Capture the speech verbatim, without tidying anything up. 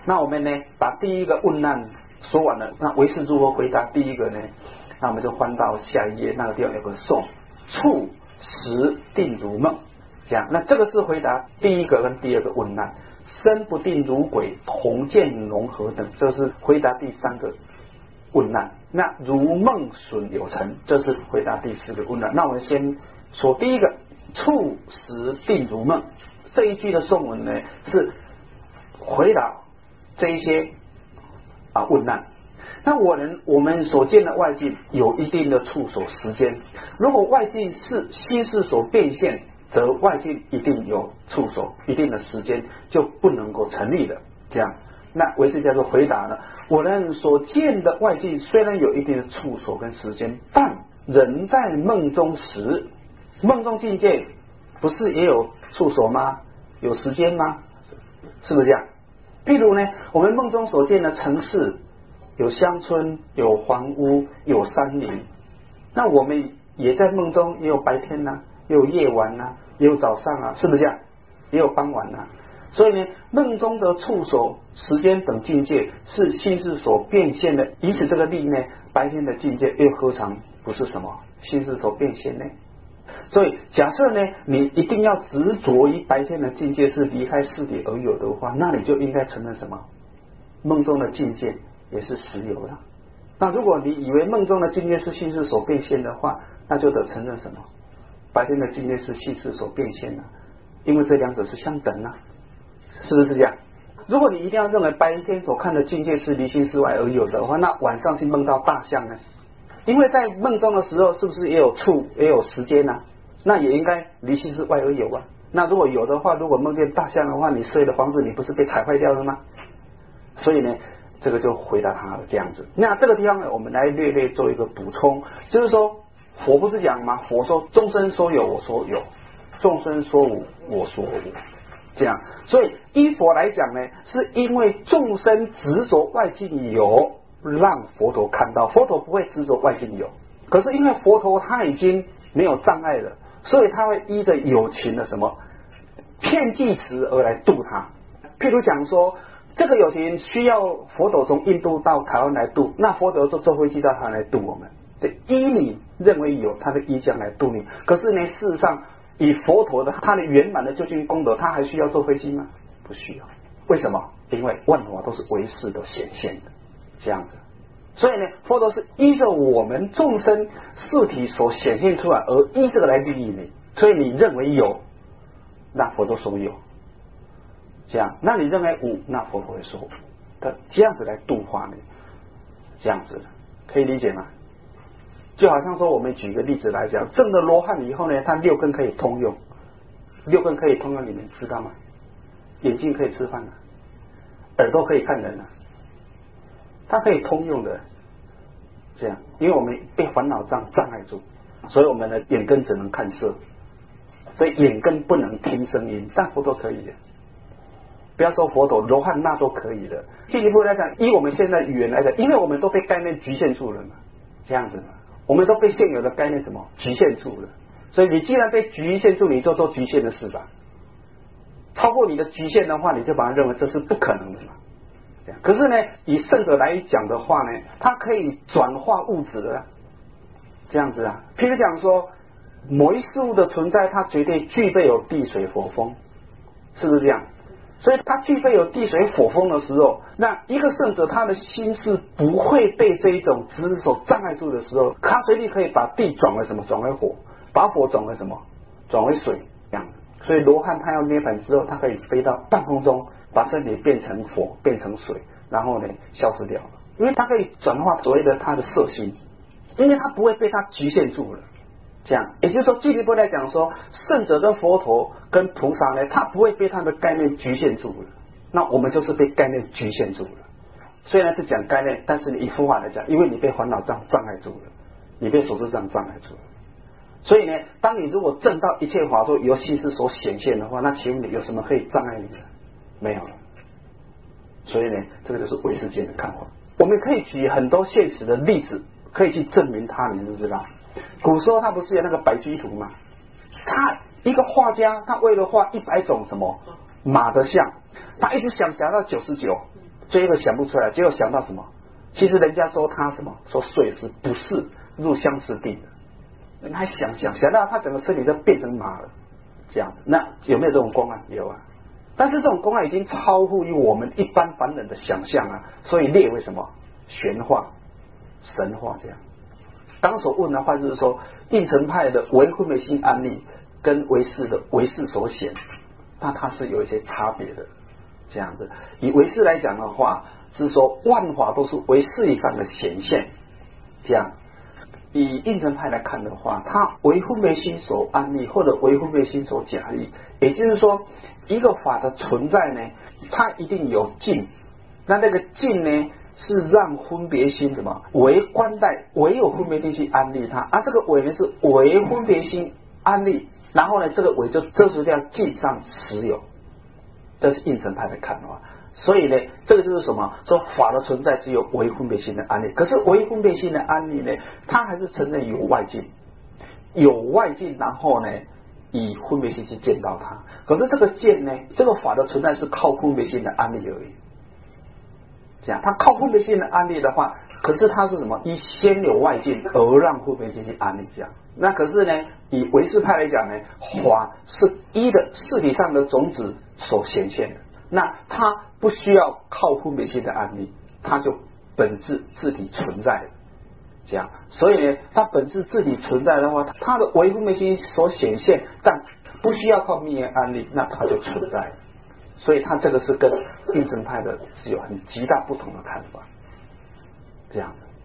那我们呢，把第一个问难说完了，那唯是如何回答第一个呢？那我们就翻到下一页，那个地方有个颂，处时定如梦，这样。那这个是回答第一个跟第二个问难。身不定如鬼，同见融合等，这是回答第三个问难。那如梦损有成，这是回答第四个问难。那我们先说第一个，处时定如梦。这一句的颂文呢，是回答这一些啊问难。那我们我们所见的外境有一定的处所时间，如果外境是心事所变现，则外境一定有处所一定的时间，就不能够成立的。这样，那为是叫做回答呢？我们所见的外境虽然有一定的处所跟时间，但人在梦中时，梦中境界不是也有处所吗？有时间吗？是不是这样？譬如呢，我们梦中所见的城市，有乡村，有房屋，有山林，那我们也在梦中也有白天呐、啊，也有夜晚呐、啊，也有早上啊，是不是这样？也有傍晚啊。所以呢，梦中的处所、时间等境界是心事所变现的，以此这个例呢，白天的境界又何尝不是什么心事所变现呢？所以假设呢，你一定要执着于白天的境界是离开世体而有的话，那你就应该承认什么？梦中的境界也是实有的。那如果你以为梦中的境界是心事所变现的话，那就得承认什么？白天的境界是心事所变现的，因为这两者是相等啊，是不是这样？如果你一定要认为白天所看的境界是离心之外而有的话，那晚上去梦到大象呢？因为在梦中的时候，是不是也有处也有时间啊？那也应该离心之外而有啊。那如果有的话，如果梦见大象的话，你睡的房子你不是被踩坏掉了吗？所以呢，这个就回答他了这样子。那这个地方呢，我们来略略做一个补充，就是说佛不是讲吗？佛说众生说有我说有，众生说无我说无，这样。所以依佛来讲呢，是因为众生执着外境有，让佛陀看到，佛陀不会执着外境有，可是因为佛陀他已经没有障碍了，所以他会依着有情的什么骗计词而来度他。譬如讲说，这个有情需要佛陀从印度到台湾来度，那佛陀就坐飞机到台湾来度我们。对，依你认为有，他的依将来度你。可是呢，事实上以佛陀的他的圆满的究竟功德，他还需要坐飞机吗？不需要。为什么？因为万法都是唯识的显现的，这样子。所以呢，佛陀是依着我们众生事体所显现出来，而依这个来利益你。所以你认为有，那佛陀说有，这样。那你认为无，那佛陀会说无，他这样子来度化你，这样子可以理解吗？就好像说，我们举个例子来讲，证了罗汉以后呢，他六根可以通用，六根可以通用，你们知道吗？眼睛可以吃饭啊，耳朵可以看人啊，它可以通用的，这样。因为我们被烦恼障障碍住，所以我们的眼根只能看色，所以眼根不能听声音，但佛陀可以的。不要说佛陀，罗汉那都可以的。进一步来讲，以我们现在语言来讲，因为我们都被概念局限住了嘛，这样子嘛。我们都被现有的概念什么局限住了，所以你既然被局限住，你就做局限的事吧。超过你的局限的话，你就把它认为这是不可能的嘛。这样，可是呢，以圣者来讲的话呢，它可以转化物质的，这样子啊。譬如讲说，某一事物的存在，它绝对具备有地水火风，是不是这样？所以它具备有地水火风的时候，那一个圣者他的心是不会被这一种执着所障碍住的时候，他随地可以把地转为什么？转为火，把火转为什么？转为水，这样。所以罗汉他要涅槃之后，他可以飞到半空中，把身体变成火，变成水，然后呢消失掉了，因为他可以转化所谓的他的色心，因为他不会被他局限住了。这样，也就是说，进一步来讲说，圣者跟佛陀跟菩萨呢，他不会被他的概念局限住了。那我们就是被概念局限住了。虽然是讲概念，但是你以佛法来讲，因为你被烦恼障障碍住了，你被所知障障碍住了。所以呢，当你如果证到一切法说由心事所显现的话，那请问你有什么可以障碍你的？没有了。所以呢，这个就是唯识界的看法。我们可以举很多现实的例子，可以去证明它，你知不知道？古时候他不是有那个白居图吗？他一个画家，他为了画一百种什么马的像，他一直想想到九十九， 最后想不出来，结果想到什么？其实人家说他什么？说睡是不是入相思定的？你还想想想到他整个身体都变成马了，这样，那有没有这种公案？有啊。但是这种公案已经超乎于我们一般凡人的想象啊，所以列为什么玄化、神话这样。刚所问的话就是说，应成派的唯分别心案例跟唯识的唯识所显，那它是有一些差别的。这样子，以唯识来讲的话，是说万法都是唯识以上的显现。这样，以应成派来看的话，它唯分别心所安立，或者唯分别心所假立，也就是说，一个法的存在呢，它一定有境，那那个境呢，是让分别心什么为观待，唯有分别心去安立它，而、啊、这个唯呢是唯分别心安立，然后呢，这个唯就遮除掉境上实有。这是应成派的看法，所以呢，这个就是什么？说法的存在只有唯分别心的安立，可是唯分别心的安立呢，它还是承认有外境，有外境，然后呢，以分别心去见到它。可是这个见呢，这个法的存在是靠分别心的安立而已。这样，它靠分别心的安立的话，可是它是什么？以先有外境而让分别心去安立这样。那可是呢，以唯识派来讲呢，法是一的事体上的种子所显现的，那它不需要靠分别心的安立，它就本质自体存在的。这样，所以呢，它本质自体存在的话，它的唯分别心所显现，但不需要靠密言安立，那它就存在了。所以它这个是跟应成派的是有很极大不同的看法，这样。